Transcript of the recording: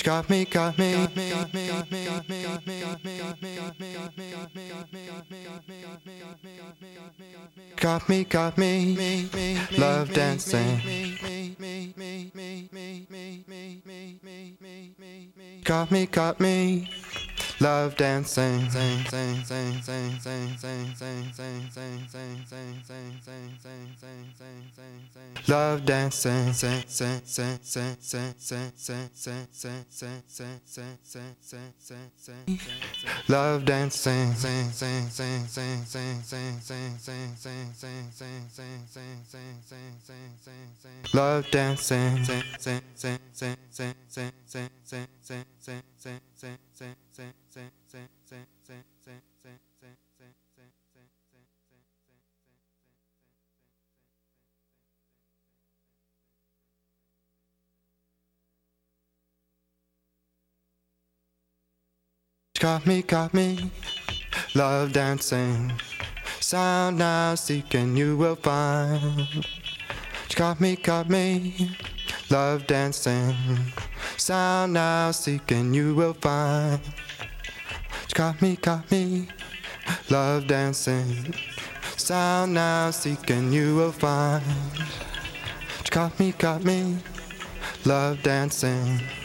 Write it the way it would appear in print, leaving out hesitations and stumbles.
Got me, got me, got me, love dancing. Got me, love dancing. Love dancing. Love dancing. Love dancing. Got me, love dancing. Sound now seeking you will find. Got me, love dancing. Sound now seeking you will find. Got me, love dancing. Sound now seeking you will find. Got me, love dancing.